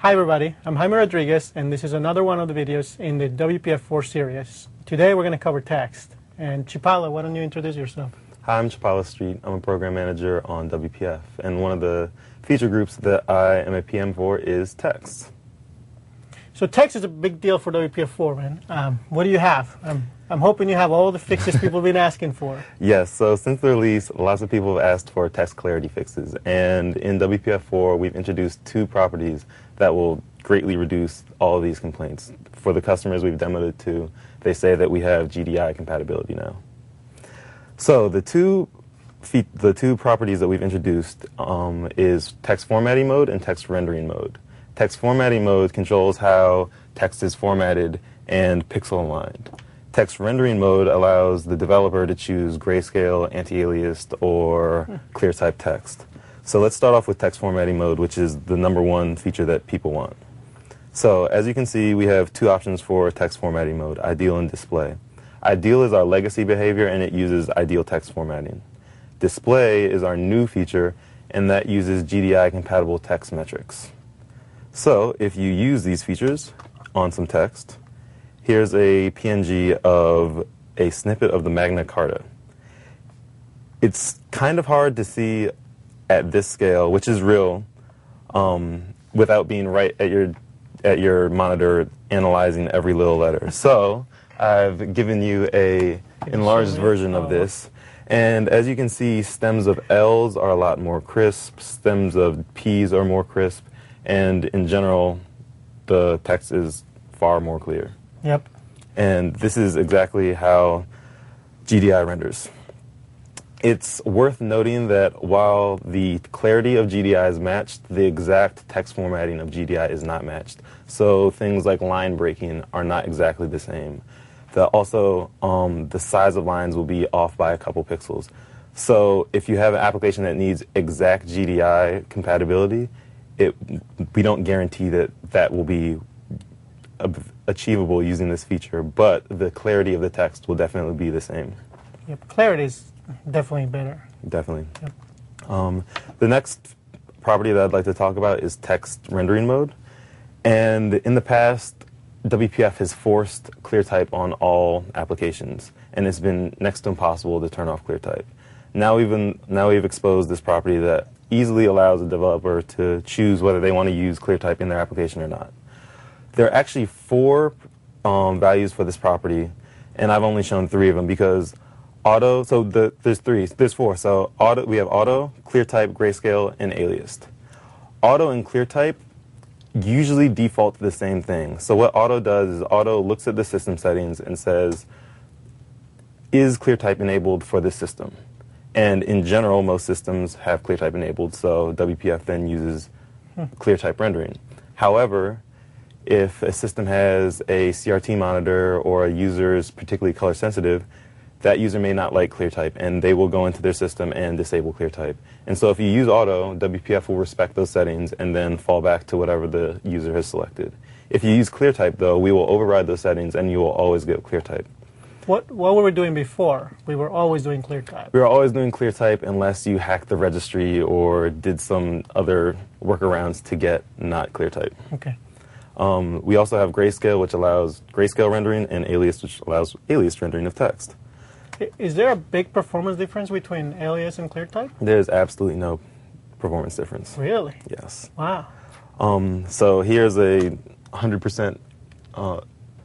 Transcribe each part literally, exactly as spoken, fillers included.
Hi everybody, I'm Jaime Rodriguez, and this is another one of the videos in the W P F four series. Today we're going to cover text. And Chipala, why don't you introduce yourself? Hi, I'm Chipala Street. I'm a program manager on W P F, and one of the feature groups that I am a P M for is text. So text is a big deal for W P F four, man. Um, what do you have? I'm, I'm hoping you have all the fixes people have been asking for. Yes, so since the release, lots of people have asked for text clarity fixes, and in W P F four we've introduced two properties that will greatly reduce all of these complaints. For the customers we've demoed it to, they say that we have G D I compatibility now. So the two fe the two properties that we've introduced um, is text formatting mode and text rendering mode. Text formatting mode controls how text is formatted and pixel aligned. Text rendering mode allows the developer to choose grayscale, anti-aliased, or clear type text. So let's start off with text formatting mode, which is the number one feature that people want. So as you can see, we have two options for text formatting mode, ideal and display. Ideal is our legacy behavior, and it uses ideal text formatting. Display is our new feature, and that uses G D I compatible text metrics. So if you use these features on some text, here's a P N G of a snippet of the Magna Carta. It's kind of hard to see at this scale, which is real, um, without being right at your at your monitor analyzing every little letter. So I've given you a enlarged version of this, and as you can see, stems of L's are a lot more crisp, stems of P's are more crisp, and in general, the text is far more clear. Yep. And this is exactly how G D I renders. It's worth noting that while the clarity of G D I is matched, the exact text formatting of G D I is not matched. So things like line breaking are not exactly the same. The, also, um, the size of lines will be off by a couple pixels. So if you have an application that needs exact G D I compatibility, it, we don't guarantee that that will be achievable using this feature, but the clarity of the text will definitely be the same. Yep, clarity is definitely better. Definitely. Yep. Um, the next property that I'd like to talk about is text rendering mode. And in the past, W P F has forced ClearType on all applications, and it's been next to impossible to turn off ClearType. Now we've, been, now we've exposed this property that easily allows a developer to choose whether they want to use ClearType in their application or not. There are actually four um, values for this property, and I've only shown three of them because auto, so the, there's three, there's four. So auto, we have auto, ClearType, grayscale, and aliased. Auto and ClearType usually default to the same thing. So what auto does is auto looks at the system settings and says, is ClearType enabled for this system? And in general, most systems have ClearType enabled, so W P F then uses ClearType rendering. However, if a system has a C R T monitor or a user is particularly color sensitive, that user may not like ClearType, and they will go into their system and disable ClearType. And so if you use auto, W P F will respect those settings and then fall back to whatever the user has selected. If you use ClearType, though, we will override those settings, and you will always get ClearType. What, what were we doing before? We were always doing ClearType. We were always doing ClearType unless you hacked the registry or did some other workarounds to get not ClearType. Okay. Um, we also have grayscale, which allows grayscale rendering, and alias, which allows alias rendering of text. Is there a big performance difference between alias and ClearType? There's absolutely no performance difference. Really? Yes. Wow. Um, so here's a one hundred percent uh,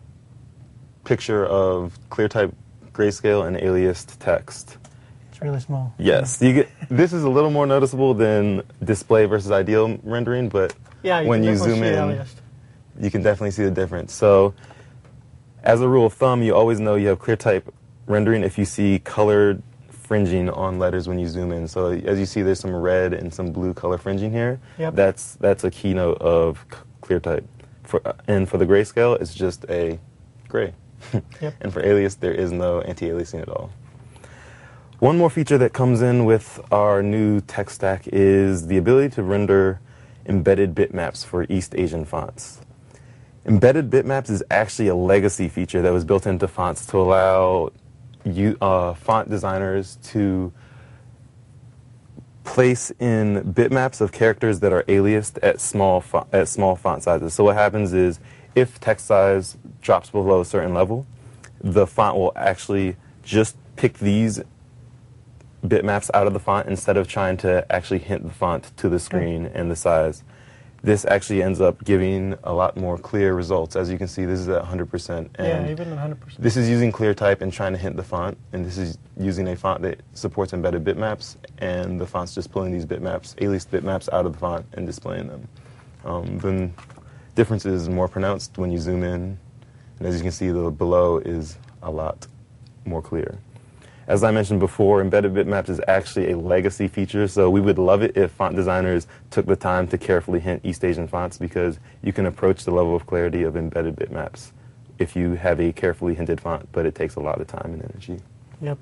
picture of ClearType, grayscale, and aliased text. It's really small. Yes. You get, this is a little more noticeable than display versus ideal rendering, but yeah, you when can you zoom see in, aliased. you can definitely see the difference. So as a rule of thumb, you always know you have ClearType rendering if you see colored fringing on letters when you zoom in. So as you see, there's some red and some blue color fringing here. Yep. That's that's a keynote of ClearType. For, and for the grayscale, it's just a gray. Yep. And for alias, there is no anti-aliasing at all. One more feature that comes in with our new tech stack is the ability to render embedded bitmaps for East Asian fonts. Embedded bitmaps is actually a legacy feature that was built into fonts to allow you, uh, font designers to place in bitmaps of characters that are aliased at small fo- at small font sizes. So what happens is, if text size drops below a certain level, the font will actually just pick these bitmaps out of the font instead of trying to actually hint the font to the screen and the size. This actually ends up giving a lot more clear results. As you can see, this is at one hundred percent. And yeah, even one hundred percent. this is using ClearType and trying to hint the font, and this is using a font that supports embedded bitmaps, and the font's just pulling these bitmaps, aliased bitmaps, out of the font and displaying them. Um, the difference is more pronounced when you zoom in, and as you can see, the below is a lot more clear. As I mentioned before, embedded bitmaps is actually a legacy feature, so we would love it if font designers took the time to carefully hint East Asian fonts, because you can approach the level of clarity of embedded bitmaps if you have a carefully hinted font, but it takes a lot of time and energy. Yep.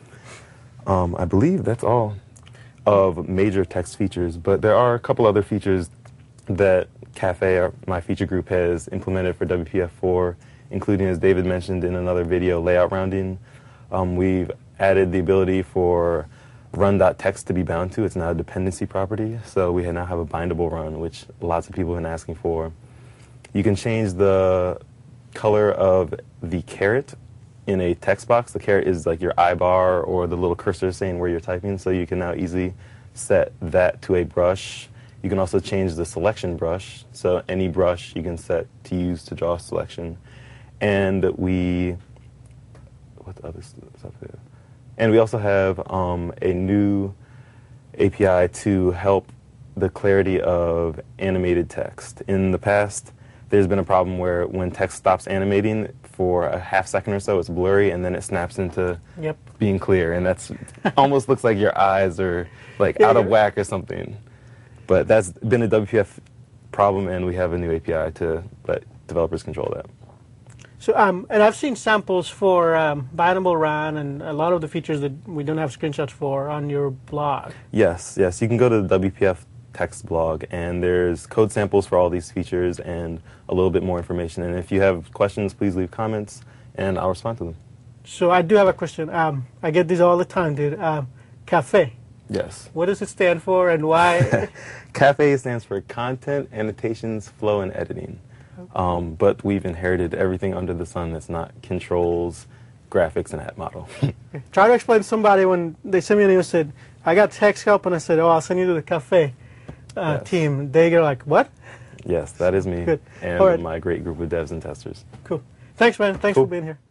Um, I believe that's all of major text features, but there are a couple other features that Cafe, our, my feature group, has implemented for W P F four, including, as David mentioned in another video, layout rounding. Um, we've added the ability for run.text to be bound to. It's now a dependency property, so we now have a bindable run, which lots of people have been asking for. You can change the color of the caret in a text box. The caret is like your I bar or the little cursor saying where you're typing, so you can now easily set that to a brush. You can also change the selection brush, so any brush you can set to use to draw a selection. And we, what other stuff there? And we also have um, a new A P I to help the clarity of animated text. In the past, there's been a problem where when text stops animating for a half second or so, it's blurry, and then it snaps into Yep. being clear, and that's almost looks like your eyes are like Yeah, out of yeah. whack or something. But that's been a W P F problem, and we have a new A P I to let developers control that. So, um, and I've seen samples for um, bindable run and a lot of the features that we don't have screenshots for on your blog. Yes, yes. You can go to the W P F text blog, and there's code samples for all these features and a little bit more information. And if you have questions, please leave comments, and I'll respond to them. So I do have a question. Um, I get this all the time, dude. Um, Cafe. Yes. What does it stand for, and why? Cafe stands for Content, Annotations, Flow, and Editing. Um, but we've inherited everything under the sun that's not controls, graphics, and app model. Try to explain to somebody when they sent me an email and said, I got text help, and I said, oh, I'll send you to the Cafe uh, Yes. team. They go like, what? Yes, that is me Good. and All right. my great group of devs and testers. Cool. Thanks, man. Thanks Cool. for being here.